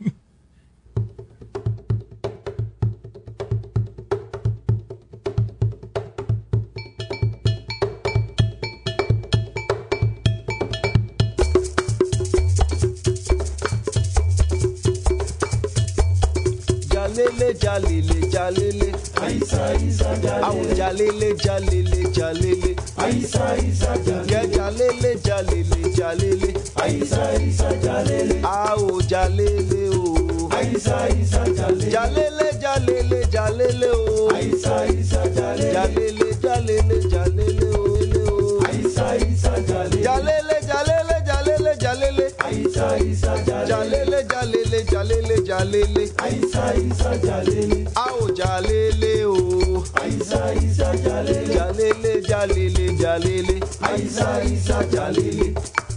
Jalele, jalele, jalele. Aisa, isa, jalele. Awu jalele, jalele, jalele. Aisa, isa, jalele. Yeah, jalele, jalele, jalele. Aisa, isa, jalele. Awu jalele, oh. Aisa, isa, jalele. Jalele, jalele, jalele, oh. Aisa, isa, jalele. Jalele, jalele, jalele, oh. Aisa, isa, jalele. Jalele, jalele, jalele, jalele. Aisa, isa, jalele. Jalele, jalele, jalele, jalele. Aisa, isa, jalele. Awo jalele, oh. Aisa, isa, jalele. Jalele, jalele, jalele. Aisa, isa, jalele.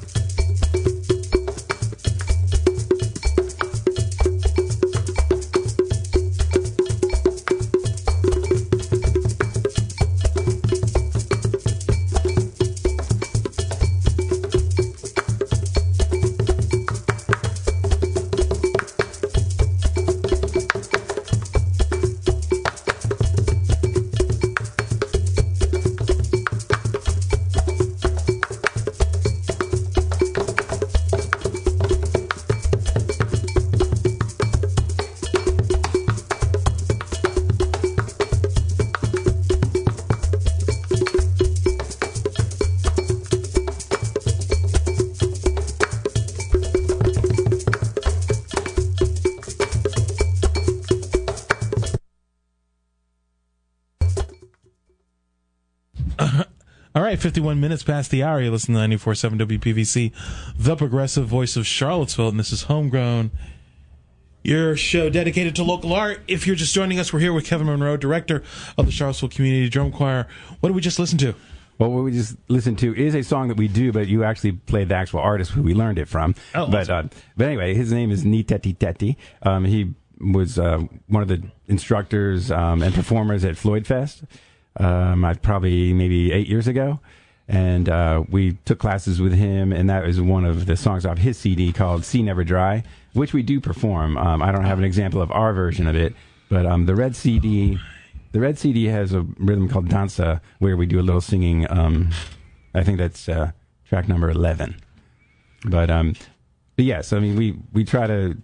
All right, fifty-one minutes past the hour. You listen to ninety-four point seven W P V C, the progressive voice of Charlottesville, and this is Homegrown, your show dedicated to local art. If you're just joining us, we're here with Kevin Monroe, director of the Charlottesville Community Drum Choir. What did we just listen to? Well, what we just listened to is a song that we do, but you actually played the actual artist who we learned it from. Oh, but awesome. uh, but anyway, his name is Niteti Teti. Um, he was uh, one of the instructors um, and performers at Floyd Fest. Um, I probably maybe eight years ago, and uh, we took classes with him, and that was one of the songs off his C D called "Sea Never Dry," which we do perform. Um, I don't have an example of our version of it, but um, the red C D, the red C D has a rhythm called danza, where we do a little singing. Um, I think that's uh, track number eleven. But um, but yes, I mean we we try to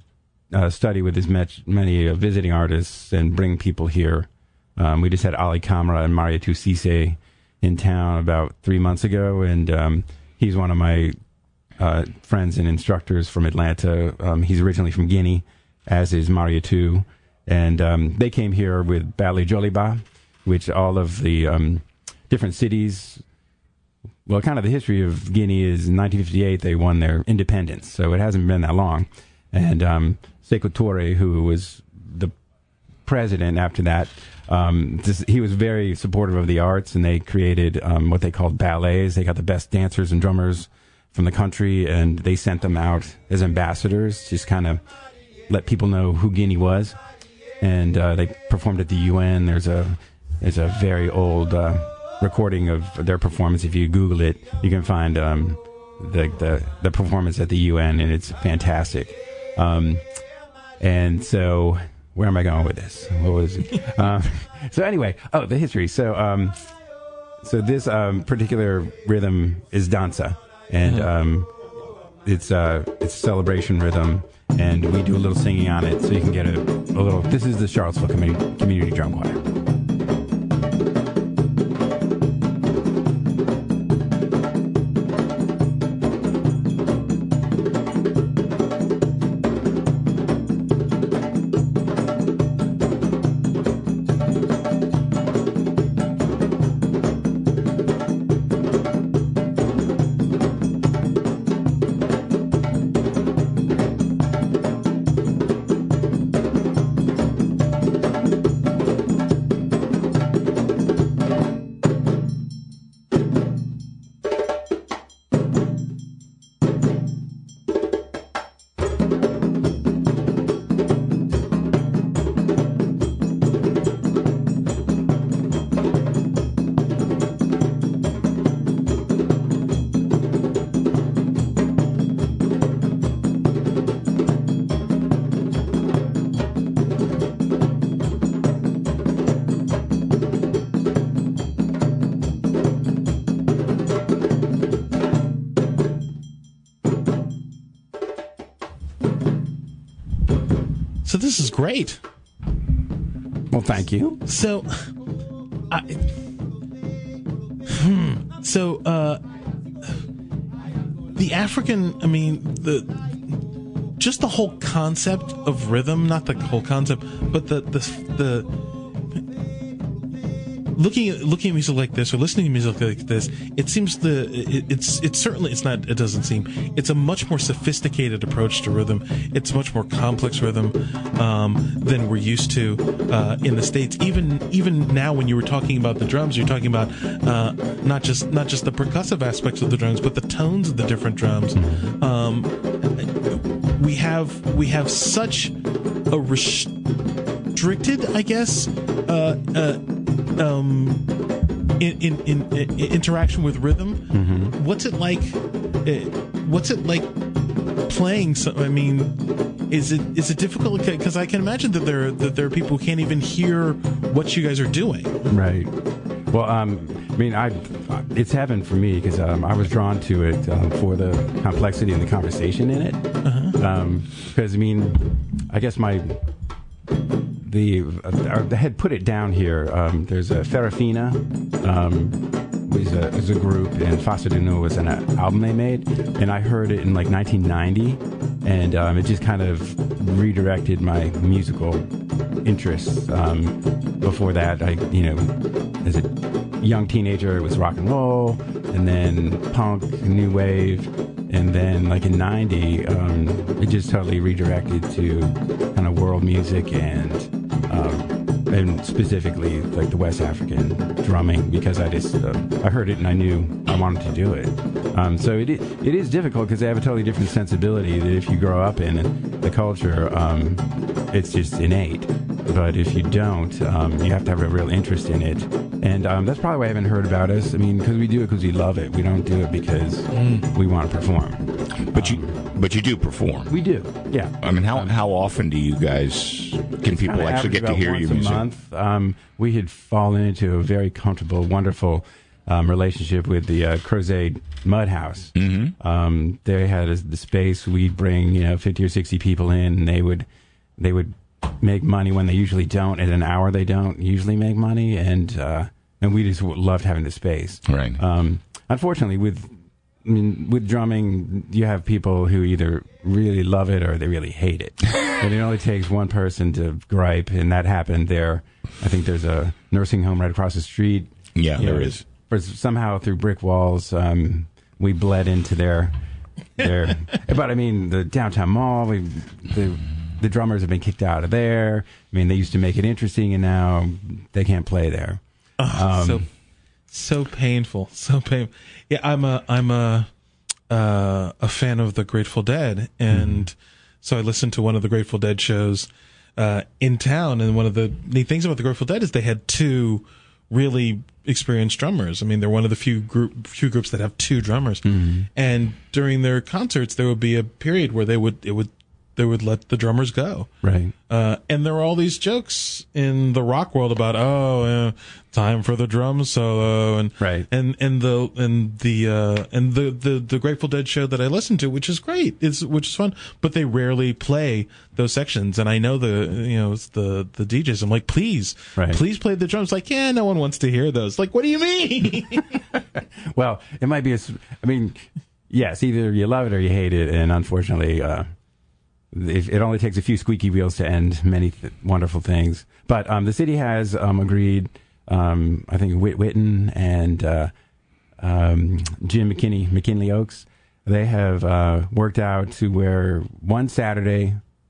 uh, study with as much, many uh, visiting artists and bring people here. Um, we just had Ali Kamra and Mariatou Cisse in town about three months ago, and um, he's one of my uh, friends and instructors from Atlanta. Um, he's originally from Guinea, as is Mariatou, and um, they came here with Ballet Joliba, which all of the um, different cities. Well, kind of the history of Guinea is in nineteen fifty-eight they won their independence, so it hasn't been that long. And um, Sékou Touré, who was the president after that, um, this, he was very supportive of the arts, and they created um, what they called ballets. They got the best dancers and drummers from the country, and they sent them out as ambassadors, just kind of let people know who Guinea was. And uh, they performed at the U N. There's a there's a very old Uh, recording of their performance. If you Google it, you can find um, the, the the performance at the U N, and it's fantastic. Um, and so, where am I going with this? What was it? um, so anyway, oh, the history. So, um, so this um, particular rhythm is danza, and um, it's uh, it's celebration rhythm, and we do a little singing on it, so you can get a, a little. This is the Charlottesville Community, Community Drum Choir. So this is great. Well, thank you. So, I, hmm. So, uh, the African, I mean, the just the whole concept of rhythm, not the whole concept, but the the the looking at looking at music like this or listening to music like this, it seems the it, it's it's certainly it's not it doesn't seem it's a much more sophisticated approach to rhythm. It's much more complex rhythm um, than we're used to uh, in the States. Even even now, when you were talking about the drums, you're talking about uh, not just not just the percussive aspects of the drums, but the tones of the different drums. Um, we have we have such a restricted, I guess. Uh, uh, Um, in, in, in, in interaction with rhythm, mm-hmm. what's it like? Uh, what's it like playing? So, I mean, is it is it difficult? Because I can imagine that there that there are people who can't even hear what you guys are doing. Right. Well, um, I mean, I it's heaven for me because um, I was drawn to it um, for the complexity and the conversation in it. Because uh-huh. um, I mean, I guess my. The uh, they had put it down here. Um, there's a Farafina, um, was a, was a group, and Fassa de Nou was an uh, album they made, and I heard it in like nineteen ninety, and um, it just kind of redirected my musical interests. Um, before that, I you know, as a young teenager, it was rock and roll, and then punk, new wave. And then, like in ninety, um, it just totally redirected to kind of world music and, um, and specifically like the West African drumming because I just uh, I heard it and I knew I wanted to do it. Um, so it it is difficult because they have a totally different sensibility that if you grow up in the culture, um, it's just innate. But if you don't, um, you have to have a real interest in it. And um, that's probably why I haven't heard about us. I mean, because we do it because we love it. We don't do it because mm. we want to perform. But um, you, but you do perform. We do, yeah. I mean, how um, how often do you guys can people actually get to hear your music? Once a month. Um, we had fallen into a very comfortable, wonderful um, relationship with the uh, Crozet Mud House. Mm-hmm. Um, they had a, the space. We'd bring you know fifty or sixty people in, and they would they would make money when they usually don't. At an hour, they don't usually make money, and uh, and we just loved having the space. Right. Um, unfortunately, with I mean, with drumming, you have people who either really love it or they really hate it. And it only takes one person to gripe, and that happened there. I think there's a nursing home right across the street. Yeah, You there know, is. for- Somehow through brick walls, um, we bled into their their. But I mean, the downtown mall. We the the drummers have been kicked out of there. I mean, they used to make it interesting, and now they can't play there. Oh, Um, so so painful, so painful. Yeah, I'm a I'm a uh, a fan of the Grateful Dead, and Mm-hmm. so I listened to one of the Grateful Dead shows uh, in town. And one of the neat things about the Grateful Dead is they had two really experienced drummers. I mean, they're one of the few group few groups that have two drummers. Mm-hmm. And during their concerts, there would be a period where they would it would they would let the drummers go. Right. Uh, and there were all these jokes in the rock world about, oh, uh, time for the drum solo, and Right. and and the and the uh, and the, the the Grateful Dead show that I listened to, which is great, it's which is fun, but they rarely play those sections. And I know the you know it's the the D Js. I'm like, please, Right. please play the drums. Like, yeah, no one wants to hear those. Like, what do you mean? Well, it might be a. s- I mean, yes, either you love it or you hate it, and unfortunately, uh, it, it only takes a few squeaky wheels to end many th- wonderful things. But um, the city has um, agreed. Um, I think Whit Witten and uh, um, Jim McKinney, McKinley Oaks, they have uh, worked out to where one Saturday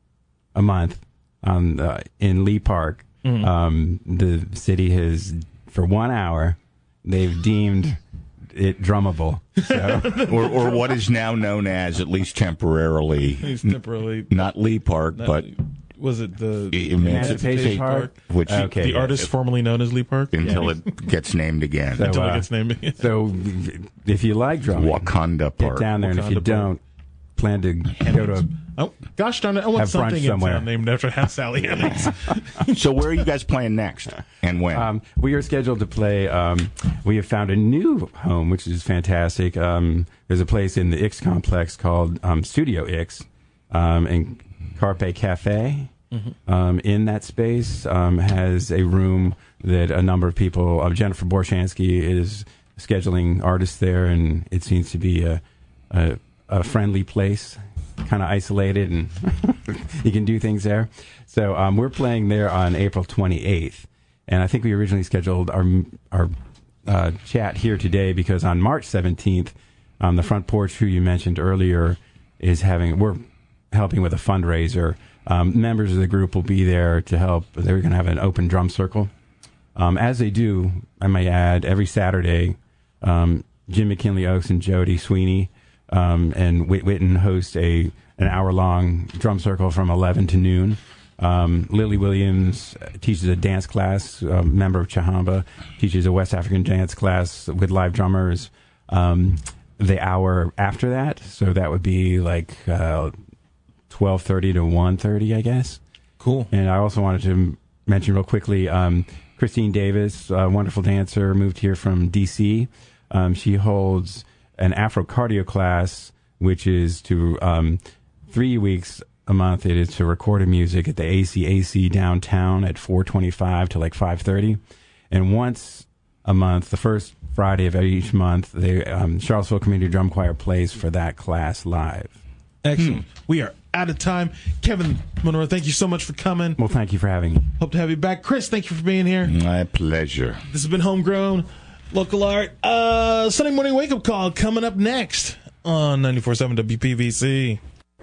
a month on uh, in Lee Park, um, the city has for one hour they've deemed it drummable. So, or, or what is now known as, at least temporarily, He's temporarily. not Lee Park, not- but was it the Emancipation Park? which Okay. the yeah. artist formerly known as Lee Park? until it gets named again. So, Until uh, it gets named again. so if you like drumming, Wakanda get Park. down there, and if you Wakanda Park. don't, plan to go to. Oh, gosh darn it. I want Have brunch something in somewhere. town named after Sally Hemings. So where are you guys playing next, and when? Um, we are scheduled to play. Um, we have found a new home, which is fantastic. Um, there's a place in the Ix complex called um, Studio Ix, um, and Carpe Cafe. Um, in that space um, has a room that a number of people. Uh, Jennifer Borshansky is scheduling artists there, and it seems to be a a, a friendly place, kind of isolated, and you can do things there. So um, we're playing there on April twenty-eighth, and I think we originally scheduled our our uh, chat here today because on March seventeenth, um, the Front Porch, who you mentioned earlier, is having we're helping with a fundraiser. Um, members of the group will be there to help. They're going to have an open drum circle. Um, as they do, I may add, every Saturday, um, Jim McKinley Oaks and Jody Sweeney um, and Whit Witten host a an hour long drum circle from eleven to noon. Um, Lily Williams teaches a dance class. A member of Chahamba teaches a West African dance class with live drummers. Um, the hour after that, so that would be like uh, twelve thirty to one thirty, I guess. Cool. And I also wanted to m- mention real quickly, um, Christine Davis, a wonderful dancer, moved here from D C. Um, she holds an Afro cardio class, which is to um, three weeks a month. It is to recorded music at the A C A C downtown at four twenty-five to like five thirty. And once a month, the first Friday of each month, the um, Charlottesville Community Drum Choir plays for that class live. Excellent. We are out of time. Kevin Monroe, thank you so much for coming. Well, thank you for having me. Hope to have you back. Chris, thank you for being here. My pleasure. This has been Homegrown Local Art. Uh, Sunday Morning Wake Up Call coming up next on ninety-four point seven W P V C.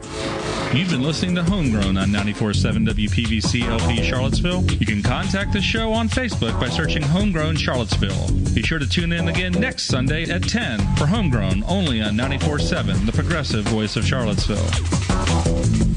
You've been listening to Homegrown on ninety-four point seven W P V C L P Charlottesville. You can contact the show on Facebook by searching Homegrown Charlottesville. Be sure to tune in again next Sunday at ten for Homegrown, only on ninety-four point seven, the progressive voice of Charlottesville.